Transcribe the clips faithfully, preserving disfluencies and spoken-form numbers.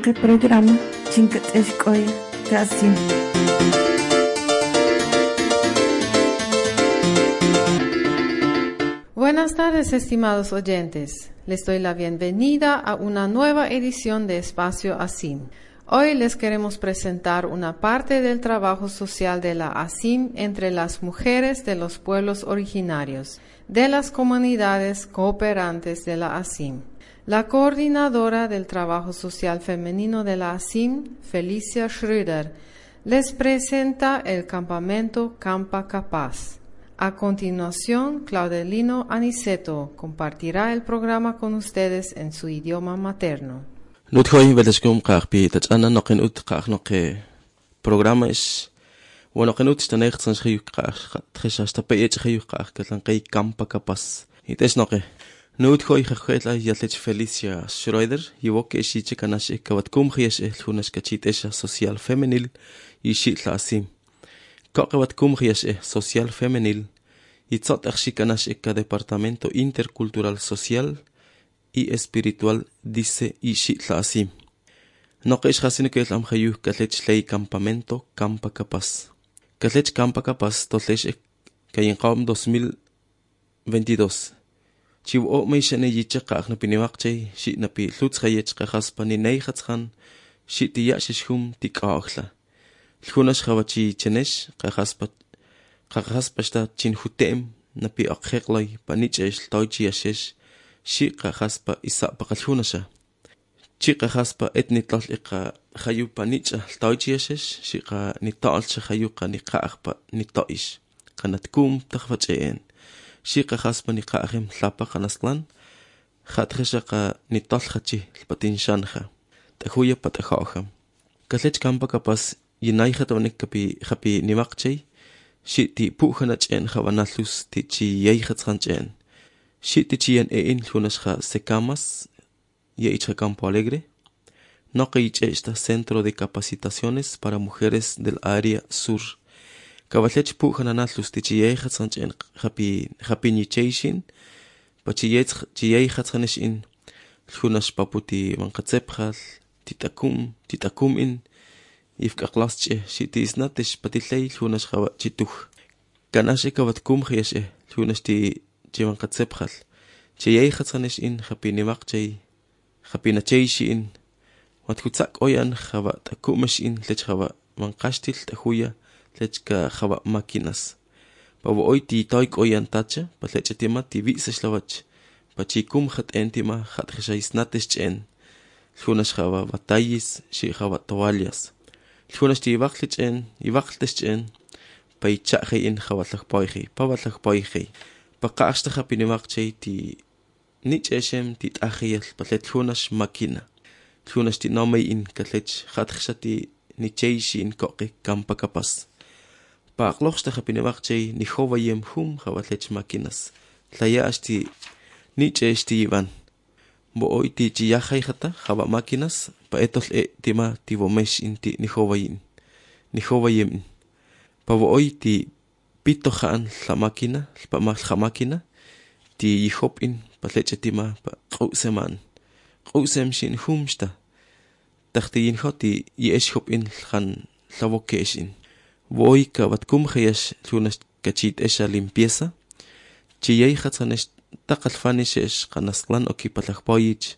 Este programa Chinkat Eshkoy Kasim. Buenas tardes, estimados oyentes. Les doy la bienvenida a una nueva edición de Espacio ASIM. Hoy les queremos presentar una parte del trabajo social de la ASIM entre las mujeres de los pueblos originarios, de las comunidades cooperantes de la ASIM. La coordinadora del trabajo social femenino de la ASIM, Felicia Schröder, les presenta el campamento Campa Capaz. A continuación, Claudelino Aniceto compartirá el programa con ustedes en su idioma materno. Nuthoy vedeskum qarpi tatana noqin ut qaq noqe programa is bueno qenut stanegt sans khiyu qaq trisha sta pech khiyu qaq katlan qay Campa Capaz. Ites noqe Nuthoy khaqela yatlech Felicia Schröder yiwoke shiche kanash ikawatkum khiyesh elhunas kachitesha social femenil yishitla ASIM. Kaqawatkum khiyesh social femenil yitzot arshikanash ikka departamento intercultural social y espiritual dice Ishitla ASIM. No que es hasino que es am hayu katlech ley campamento Campa Capaz. Katlech Campa Capaz totlech kayin qawm dos mil veintidós. Chiw o me shane yicha qaq na piniwaqchay shi na pi lutz khayech qaspa ni nay khatskhan shi ti yashishum tikaqla. Lhunas khawachi chenesh qaspa qaspa sta chin hutem na pi aqheqlay panichesh toychi yashesh Shiqa haspa isa paqalhunasha. Chiqa haspa etnitlal iqa khayupa nicha tawchiyashesh shiqa nitalcha khayuqa niqaqpa nitaish. Qanatkum takhfacheen. Shiqa haspa niqaqim tlapa qanaslan. Khatreshaqa nitalchachi lpatinshanha. Tahuya patakhawha. Katlech Campa Capaz yinay khatonik kapi khapi niwaqchay. Shi ti puhanacheen khawanalus ti chi yay khatsancheen. Shitichian e in lunasha secamas y hecha Campo Alegre. No que esta centro de capacitaciones para mujeres del área sur. Cabalech pujananat lustichieja sanchen happy happy nichation. Pachiyet chieja in lunas paputi mankatsepjal titakum titakum in if kaklasche shitis natish patitlei lunas hawa chituch. Kanashe kavatkum hieshe lunas ti Chivan katsepjal. Chiyay khatsanesh in hapiniwaqchay. Hapinachayshi in. Wat kutsak oyan khaba takumesh in lech khaba manqashtil tahuya lech ka khaba makinas. Pabo oy ti toyk oyan tacha patlech tima ti visashlawach. Pachikum khat entima khat khshaisnatesh chen. Lhunas khaba batallis shi khaba toallas. Lhunas ti waqlich en iwaqltesh chen. Paychaje in khaba tlakpoyji. Pawatlakpoyji. Paqaashta hapiniwaqchay ti nich eshem ti t'ajiyal patlet lunas makina. Lunas ti nomay in katlech khatkhshati nichayshi in koqi Campa Capaz. Paqloqshta hapiniwaqchay ni howayem hum hawatlech makinas. Tlayash ti nich esh ti iban. Bo oy ti chiyajay hata hawa makinas pa etol e tima ti vomesh in ti ni howayin. Ni howayem. Pa bo oy ti pito haan la máquina, pa más la máquina, ti yihop in patleche tima pa qauseman. Qausem shin humsta. Takhti yin hoti yesh hop in khan lavokeshin. Voy ka vatkum khayash lunas kachit esha limpieza. Chiyay khatsanesh taqalfanishesh qanaslan oki patlakpoyich.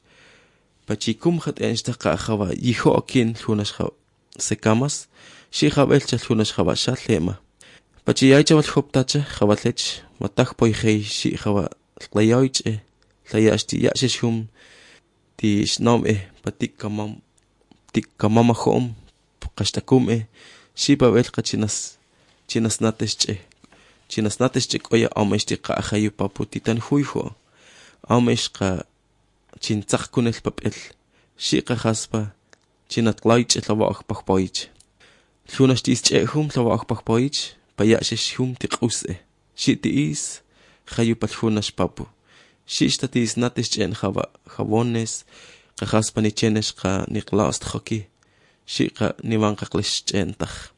Pachikum khat enshta qa khawa yiho okin lunas khaw sekamas. Shi khabelcha lunas khawa shatlema. Pachiyay chaval hoptacha khawatlech matak poyhey shi khawa tlayoich e tlayash ti yashishum ti shnom e patik kamam tik kamama khom qashtakum e shi pavel qachinas chinas natesh e chinas natesh e koya ameshti qa khayu paputitan huyho amesh qa chintzaq kunel papel shi qa khaspa chinat laich tlawaq paqpoich lunas ti che hum tlawaq paqpoich Payashish hum tiqus e. Shiti is khayu pathunas papu. Shishtatis natish chen khava khawones qahaspani chenesh qa niqlast khaki. Shiqa niwan qaqlish chen takh.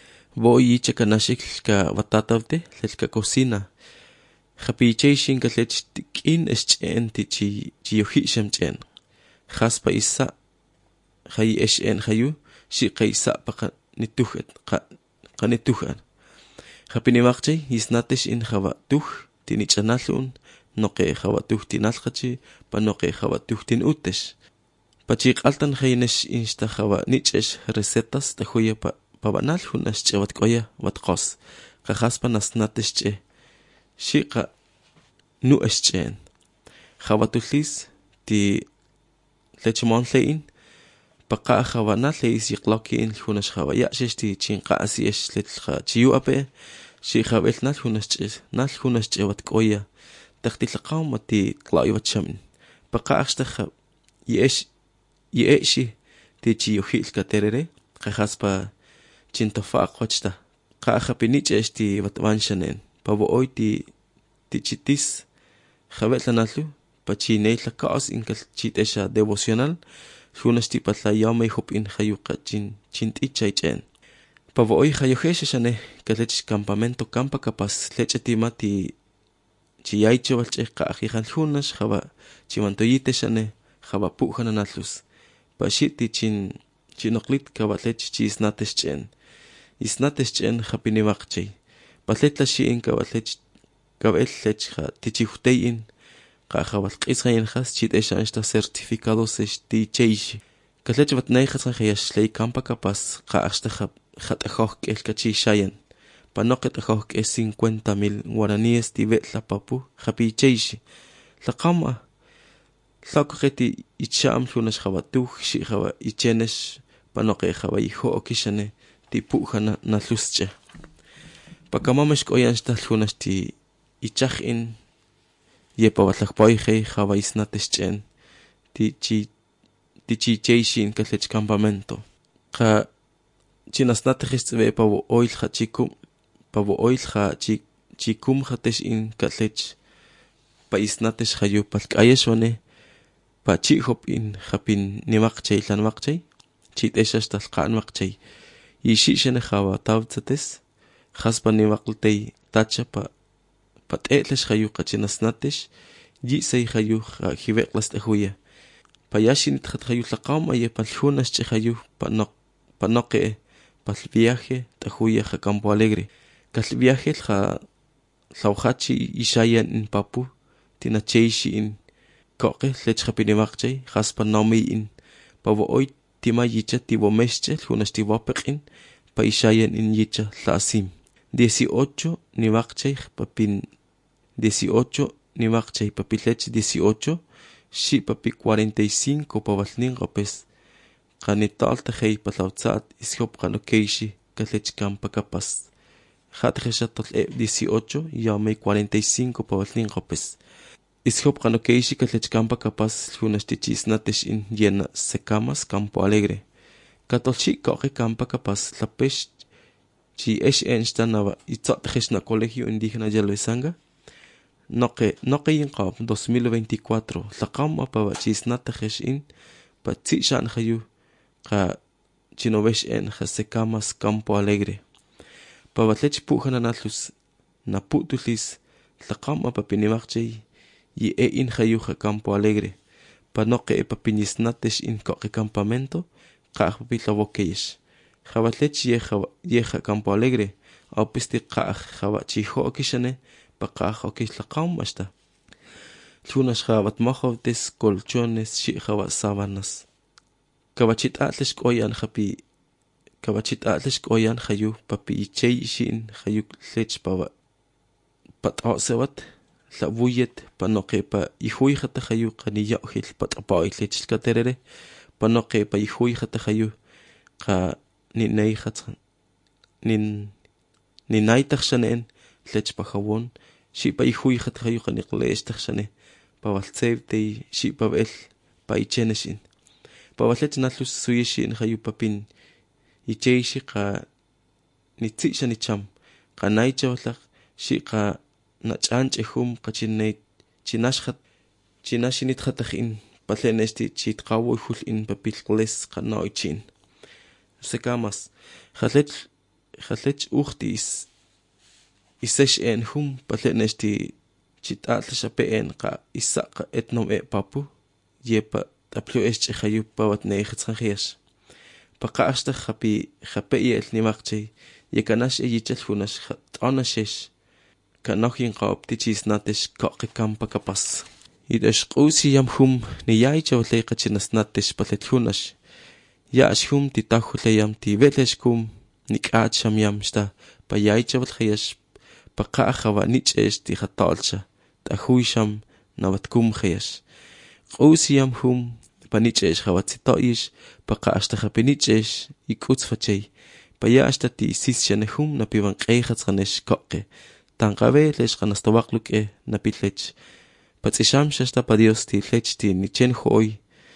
Voy chakanashik ka watatavte lelka cocina. Khapicheshin ka lech tikin es chen ti chi chi yohishem chen. Khaspa isa khay esh en khayu shi kay sa pa nituhet qa qanituhan khapinimaqchay isnatesh in khawa tuh tinichanalun noqe khawa tuh tinalqachi panoqe khawa tuh tinutesh pachiq altan khaynesh insta khawa nichesh recetas tahuya pa pabanal hunash chewat qoya watqos qahaspa nasnatesh che shiqa nu eschen khawatulis ti lechmonlein paqa khawana leis yiqlokin hunash khawa ya'shesh ti chinqa asiesh letqa chiyu ape shi khabel nal hunash ches nal hunash chewat qoya taqtilqaw mati qlaiwat shamin paqa axta yesh yeshi ti chiyuhil katerere qahaspa chintofa qochta qa khapinichesh ti watwanshanen pavo hoy ti tichitis khabel nalu pachinei lakaos inkal chitesha devocional hunash ti patla yawme hupin khayuqa chin chintichaychen pavo hoy khayuhesh shane kalech campamento campa kapas lecheti mati chiyaycho walche qahihan hunash khaba chimantoyite shane khaba puhana nalus pashiti chin chinoqlit kabalech chisnatesh chen isnatesh chen khapinimaqchay patletla shi in kabalech kabel lech kha tichihuteiin qahabal qisqayn khas chitesha esta certificados esti cheish kalech batnay khasan khayash lay campa kapas qa asta khab khatahok el kachi shayan panoqet ahok es cincuenta mil guaraníes tibet la papu khapi cheish la qama tlaqeti icham hunash khabatu shi khaba ichenesh panoqe khaba iho okishane tipu khana nalusche pakamamesh qoyansta hunash ti ichakhin yepa watlaqpoyje khaba isnateschen ti chi ti chi cheishin kalech campamento qa chinasnatejistve pavo oil khachikum pavo oil kha chi chikum khatesh in kalech pa isnatesh khayu palkayeshone pa chi hop in khapin nimaqchay lanmaqchay chiteshash talqan maqchay yishi shene khaba tawtsates khaspa nimaqltay tacha pa pat'etlesh khayu qachinasnatesh yisay khayu hibeqlas tahuya payashin tkhat khayu tlaqam aye palhunash che khayu panoq panoqe pal viaje tahuya kha Campo Alegre kal viaje kha tlawhachi ishayan in papu tinacheishi in koqe lech khapinimaqchay khaspa nawmi in pavo hoy tima yicha tibomesche hunash tibopeqin pa ishayan in yicha tlasim dieciocho nimaqchay papin dieciocho nimaqchay papilech dieciocho shi papi cuarenta y cinco pavalnin qopes qanitalta hey patlawtsat ishop qanokeishi kalech campa kapas khatreshatol dieciocho yawme cuarenta y cinco pavalnin qopes ishop qanokeishi kalech campa kapas hunash tichisnatesh in yena secamas Campo Alegre katolchi koqe campa kapas lapesh chi esh enstanava itzotjesh na colegio indígena Yalvesanga noqe noqe inqab dos mil veinticuatro tlaqam apava chisnatesh in patsi shan khayu qa chinovesh en secamas Campo Alegre pavatlech puhana natlus naputulis tlaqam apapinimaqchay y e in khayu Campo Alegre panoqe epapinisnatesh in koqe campamento qa pitlavokeyesh Jabatlech yeja yeja Campo Alegre apisti qa jaba chiho okishane paqa okislaqam hasta lunas jabat mojotes colchones shi jaba sábanas kabachit atlesh qoyan japi kabachit atlesh qoyan khayu papi chei shin khayu lech pava patosewat la buyet panoqe pa ihui khata khayu qaniya khil patapa lech katerere panoqe pa ihui khata khayu qa ni nei khatsan nin ni naitaxanen lech pa jabon shi pa ihui khat khayu qani qlesh taxane pa valtsevte shi pa vel pa icheneshin pa valech nalus suyishin khayu papin icheishi qa ni tsishani cham qanai chawlaq shi qa nachanche hum qachinay chinashkhat chinashinit khatakhin palenesti chitqawo hul in papil qles qanoichin secamas khalech khalech uchtis isesh en hum palenesti chital shapen qa isaqa etnom e papu yepa taplu es hayu pawat neextsangias paqasta khapi khapi el nimaqchi yekanash eyichel hunas onashish kanochin qopti chisnates koqikampa kapas idash qusi yamhum niyaicha leqachinas nates palet hunas yashhum titahuleyam tibeleshkum nikacham yamsta payaicha khayas paqa khawa niches ti khatalcha tahuisham navatkum khayas qusi yamhum paniches khawatsitoish paqa asta khapiniches ikutsfachei payashta ti sisyanehum napivan qehatsranesh koqe tanqabe lesh qanastawaqluke napitlech patsisham shasta pa Dios ti lech ti nichen hoy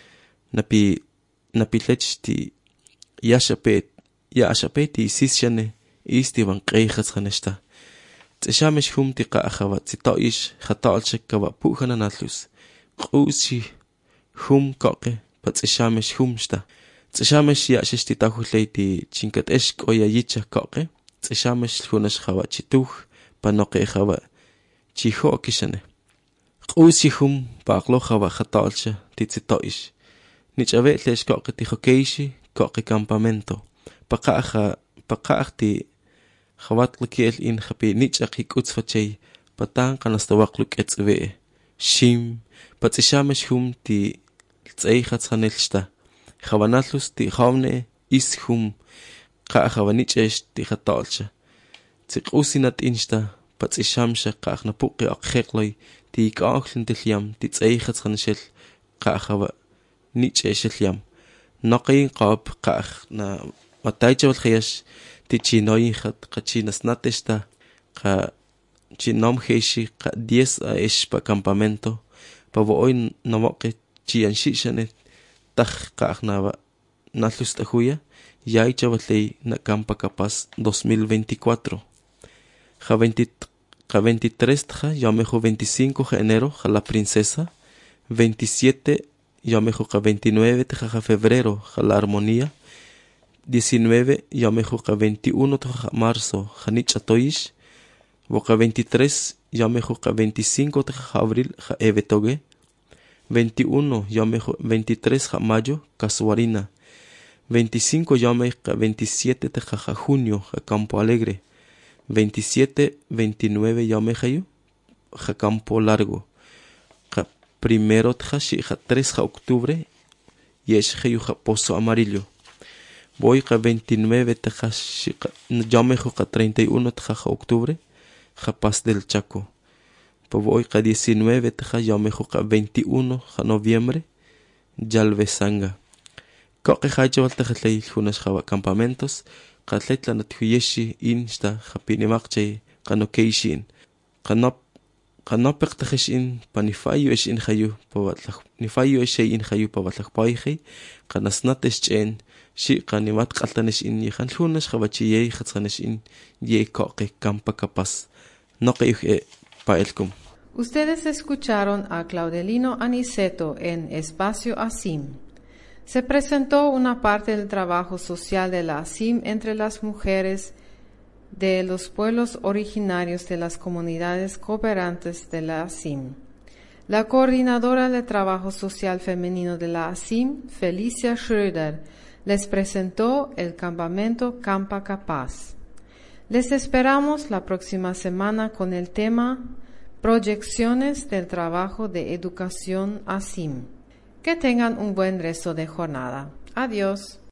napi napitlech ti yashapet yashapet ti sisyane istivan qehatsraneshta tsishamesh hum ti qa khawatsitoish khatalche kawa puhana natlus qusi hum koqe patsishamesh humsta tsishamesh yashish ti tahulei ti chinkatesh koyayicha koqe tsishamesh hunash khawachituh panoqe khawa chiho kishane qusi hum paqlo khawa khatalcha ti tsitoish nichabe lesh koqe ti hokeishi koqe campamento paqaha paqahti khawatlikel in khapi nichaq ikutsfachei patan qanastawaqluk etzve shim patsishamesh hum ti tseihatsanelsta khawanalus ti khawne is hum qa khawanichesh ti khatalcha tsiqusinat insta patsishamsha qaqna puqi aqheqloy ti qaaqlintelyam ti tseihatsaneshel qa khawa nicheshelyam naqin qab qaq na mataychawal khayash ti chinoy khat qachinas natesta qa chinom heishi qa diez a esh pa campamento pa voy namoqe chian shishane taj qaqnaba nalus tahuya yay chavaley na campa capaz dos mil veinticuatro ja veinte ja veintitrés ja yamejo veinticinco ja enero ja la princesa veintisiete yamejo ja veintinueve ja ja febrero ja la armonía diecinueve yamejo ja veintiuno ja marzo ja nichatoish boca veintitrés yamejo ja veinticinco ja abril ja evetoge veintiuno yamejo veintitrés ja mayo casuarina veinticinco yamejo veintisiete ja junio ja Campo Alegre veintisiete veintinueve yamejo ja Campo Largo ja primero ja ja tres ja octubre yesh ja Pozo Amarillo voy ja veintinueve ja yamejo ja treinta y uno ja octubre ja Paz del Chaco voy ja diecinueve ja yamejo ja veintiuno ja noviembre Yalvesanga koqe hacha waltajatlay hunas jawa campamentos qatletla nathuyeshi insta japinimaqchay qanokeishin qanop qanopeq tajeshin panifayo es in hayu pawatlaj nifayo es in hayu pawatlaj payhi qanasnatesh chen shi qanimat qaltanesh in yihan hunas jawachiyey khatsanesh in ye koqe campa capaz noqe paelkum. Ustedes escucharon a Claudelino Aniceto en Espacio ASIM. Se presentó una parte del trabajo social de la ASIM entre las mujeres de los pueblos originarios de las comunidades cooperantes de la ASIM. La coordinadora de trabajo social femenino de la ASIM, Felicia Schröder, les presentó el campamento Campa Capaz. Les esperamos la próxima semana con el tema Proyecciones del trabajo de educación ASIM. Que tengan un buen resto de jornada. Adiós.